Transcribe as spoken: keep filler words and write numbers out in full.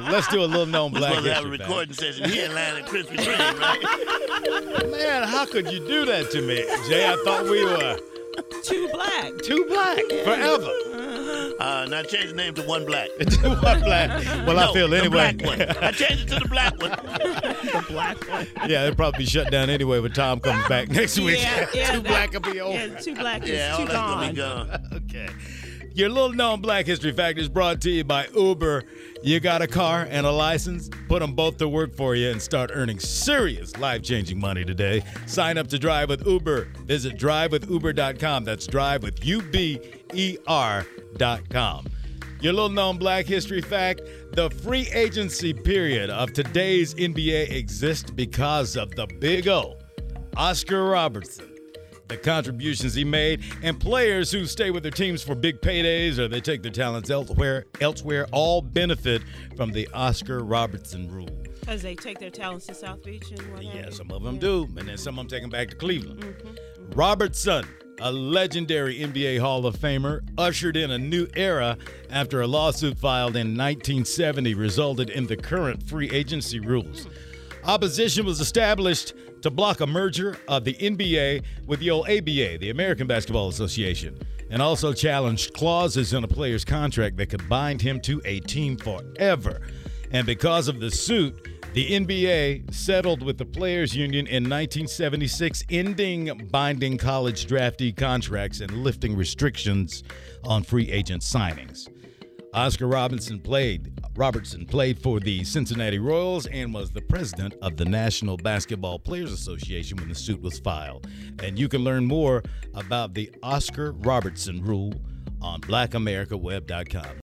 let's do a little known We're black supposed to have a history fact. recording session here in line at Krispy Kreme, right? Man, how could you do that to me, Jay? I thought we were Too black. too black forever. Uh, now change the name to One Black. One black. Well, no, I feel the anyway. black one. I changed it to the black one. The black one. Yeah, it'll probably be shut down anyway when Tom comes back next week. Yeah, yeah, Too that- black will be over. Yeah, too black is Yeah, all too that's gonna be gone. gone. Okay. Your little known black history fact is brought to you by Uber. You got a car and a license? Put them both to work for you and start earning serious life-changing money today. Sign up to Drive with Uber. Visit drive with uber dot com. That's drive with U B E R dot com. Your little known black history fact, the free agency period of today's N B A exists because of the Big O, Oscar Robertson. The contributions he made, and players who stay with their teams for big paydays or they take their talents elsewhere, elsewhere all benefit from the Oscar Robertson rule. Because they take their talents to South Beach and what have Yeah, you. some of them Yeah. do, and then some of them take them back to Cleveland. Mm-hmm. Robertson, a legendary N B A Hall of Famer, ushered in a new era after a lawsuit filed in nineteen seventy resulted in the current free agency rules. Opposition was established to block a merger of the N B A with the old A B A, the American Basketball Association, and also challenged clauses in a player's contract that could bind him to a team forever. And because of the suit, the N B A settled with the Players Union in nineteen seventy-six, ending binding college draftee contracts and lifting restrictions on free agent signings. Oscar Robertson played Robertson played for the Cincinnati Royals and was the president of the National Basketball Players Association when the suit was filed. And you can learn more about the Oscar Robertson rule on black america web dot com.